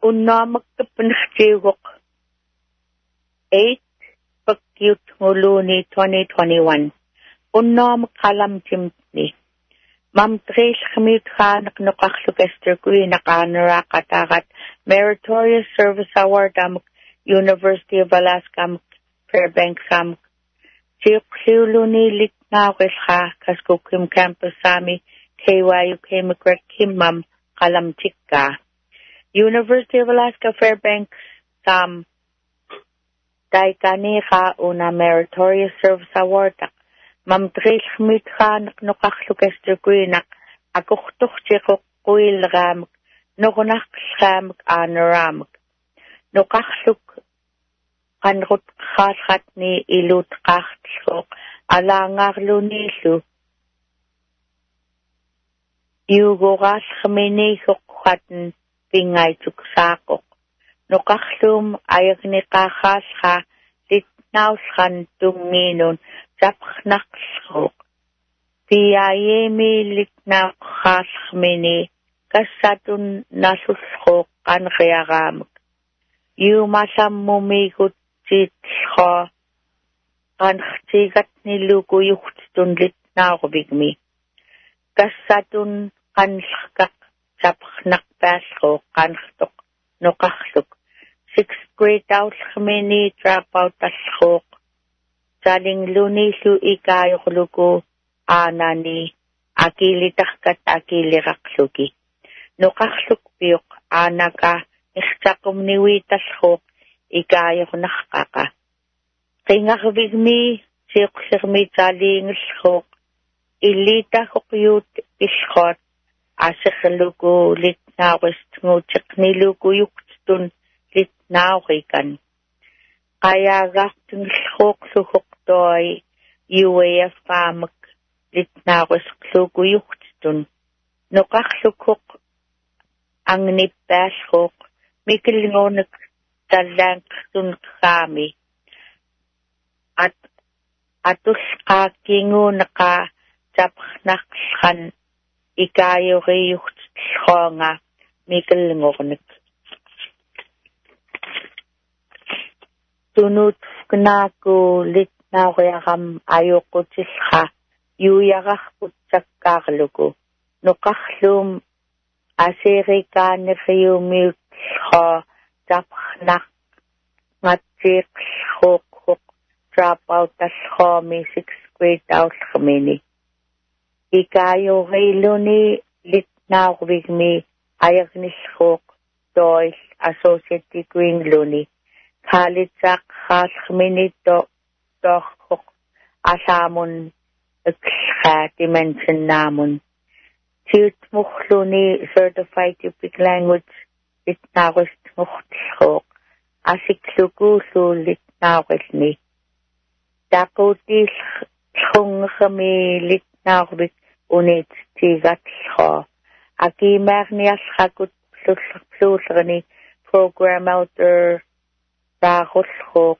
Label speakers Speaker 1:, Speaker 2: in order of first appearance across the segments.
Speaker 1: Unnamaktapanchigok 8 Pakyut Nguluni 2021. Unnamakalam Timni. Mam Trish Khamit Nokakhluk Esther Gui Nakanara Katagat Meritorious Service Award University of Alaska Fairbanks Chiukluni Litna Wesha Kaskukim Campus Sami KYU Kemikret Kimam Kalam Tikka University of Alaska Fairbanks Daikaniha Una Meritorious Service Award Mam Trish Khamit Nokakhluk Esther Gui Akuchtuchiko Kuil Ram Nogonak Sham Anaram Nokakhluk Kanrut Khatni Ilut Kachtso Alangarlunisu Yugoras Khmeni Hokhatn Pingay Tuksako Nokakhlum Ayagnikahasha Litnaushan Tunginon Zapknaksok Piayemi Litnaukhas Khmeni Kasatun Nasuskok Kanrearam Yumasam Mumigut Chitha Kanchtigat Niluku Yuchtun Litnaubigmi Kasatun Kanskak Zapknak Basko Kanchtok Nokakhluk 6th grade out Khmeni dropout Ashok Saling Lunisu Ikayokluku Anani Akilitahkat Akiliraksuki Nokakhluk Piok Anaka Ikhtakum Niwitas Hok Ikayok Nakaka Kingakbigmi Siksirmi Saling Shok Ilita Hokyut Ishkot Asikluku Litnawest Nguchikniluku Yuktun Litnawikan Kayagaktung Shok Suhoktoy UAF Famak Litnawest Kluku Yuktun Nokakhlukuk Ang Nipashok Mikilingonik Talank Sun Kami At Atus Kakingu Naka Zapknakshan Ikayo Riyucht Shonga Mikilingonik Tunut Knaku Litnawayam Ayoko Tisha Yuyagach Putsakaluku Nokakhlum Asirika Nifiu Milcha Zapknak Matik Hok drop out as Homi 6th grade out Khmeni. Ikayo Railuni Litnaw with me Ayagnis Hok Dois Associate Degree in Luni. Khalitzak Khas Khmeni Doch Hok Asamun Iksha Dimension Namun. Tiut Mukhluni Certified Yupik Language Litnawist Mukhshok Asiklugusu Litnawistni Dakotis Chungami Litnawist Unit Tigatho Aki Magnias Hakut Plusrani Program Outer Dagoshok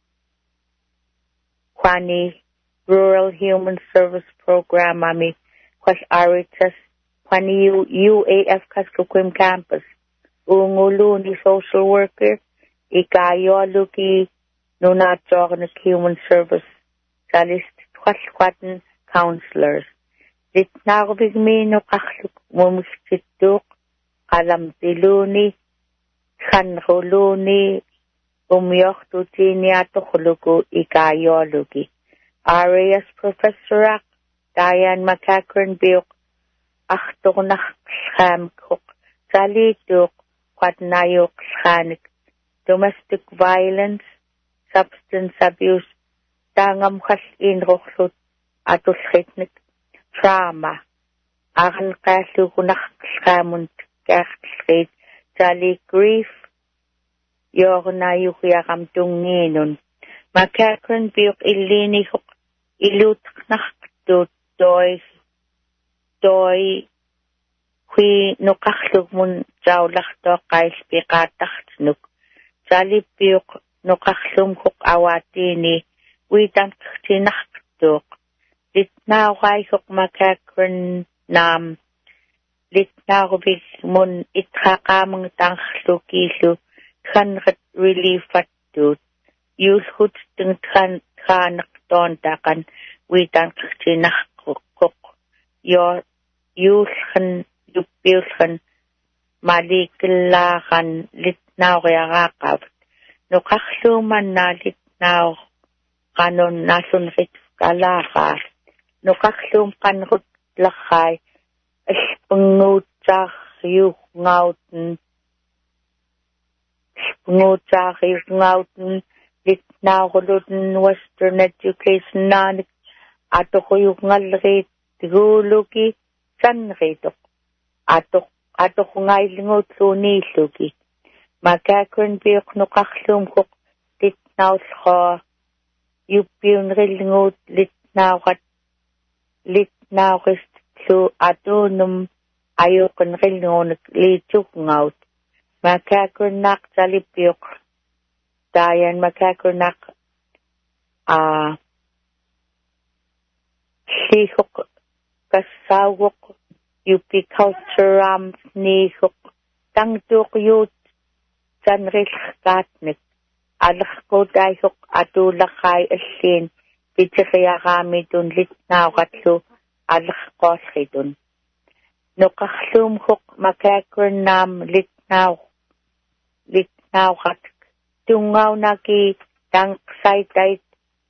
Speaker 1: Kwani Rural Human Service Program Ami Kwas Aritas Kwani UAF Kaskukim Campus Unguluni Social Worker Ikayo Luki Nunatjornik Human Service Salist Twasquatin Counselors Litnarbigmi no Kakhluk Mumskituk Kalam Diluni Khanruluni Umyochtutinia Tokhluku Ikayo Luki RAS Professor Diane McCachran Biok Achtornach Shamkuk Salituk Quadnayok Shanik Domestic Violence Substance Abuse Tangam Khas in Rochlut Atushitnik Trauma Aran Kasukunach Shamunt Kertschrit Sali Grief Yorna Yukiakam Tunginun McCachran Biok Ilini Hok Ilut Nach Doi Hui Nokakhluk Mun Jaulachto Kais Pikatachtnuk Sali Biok Nokakhlum Hok Awatini Witan Tinachtuk Litnawai Hok McCachran Nam litnaarvik mun itqaqaamang tanqlukiillu tqanrat reliefattut yuulhut tqanaqtoon taqan wiitanqtinaqquq yo yuulhan yuppiulhan malikillaaran litnauriaqaaqavat nuqarluumanna litnaur qanun naalunrit kalaaraa nuqarluum qanrut larrai Ngutaariungauten litnauruluten Western Education naanik atoquyungallerit tiguuluki sanritoq atoqungaillinguutluuniilluki makakun biuqnuqarluumquq litnaulqaa yuppiunrillinguut litnaurist lu atunum ayuqinrilluunik liituqngaut makakurnaq talippiuq tayan makakurnaq lihuq kassauq yuppi culturam nihuq tangtuqyut sanrilqaatnik alqquutaihuq atulaqai alliin pitiriaqaamitun litnauqatlu alqquallritun nuqarluumhuq makakurnam litnauqat tungaunaki tanqsaitait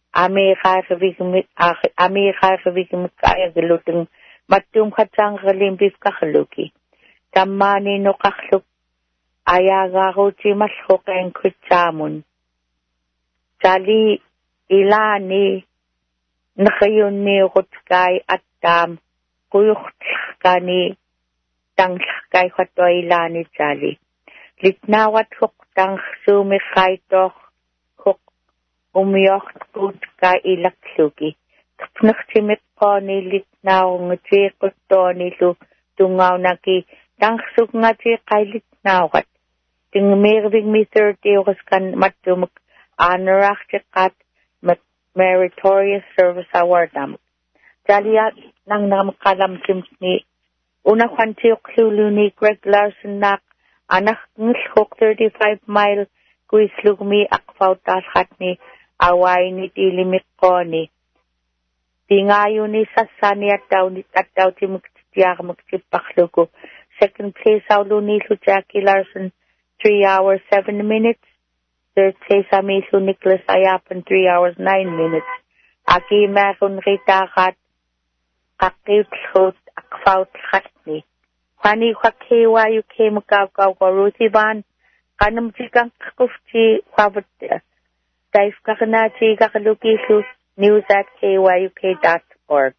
Speaker 1: amiqaarvigmik ayaglutun mattum khatsanqalim bifqarluki tammani nuqarluk ayaagaaruutimalhuqen kutsaamun tali ilani nqayunniuqutkai attaam quyuqtlaqani tanglaqkai khattoilani tali litnaawat huq tangsuumiqaitoq huq umioqtutkai ilaqluki tqnaqtimiqqooni litnaawngutiiquttoonilu tungaunaki tangsuqngatiiqai litnaawat tingmirvigmi 30 uqaskan mattumuk aanaraqtiqqat meritorious service awardam taliat nang namqalamtimni unaqantiuqluluni Greg Larson naq anaqngilhuq 35-mile kuislugmi aqfautalqatni awaini tilimiqqooni tingayuni sassani attautimuktiarmuktipparluku second place aulunilu Jackie Larson 3 hours 7 minutes third place amilu Nicholas Ayapan 3 hours 9 minutes aki merun ritaqat qaqiutlhut aqfautlqatni Kwani kwakewa yuke mukawkaw Ruthi Van kanam tikang kufti kwabut taif kakanachi kakalukisu news@kyuk.org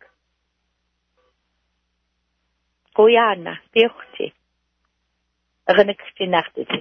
Speaker 1: Kuyana, Pirti. Reneksti nachti.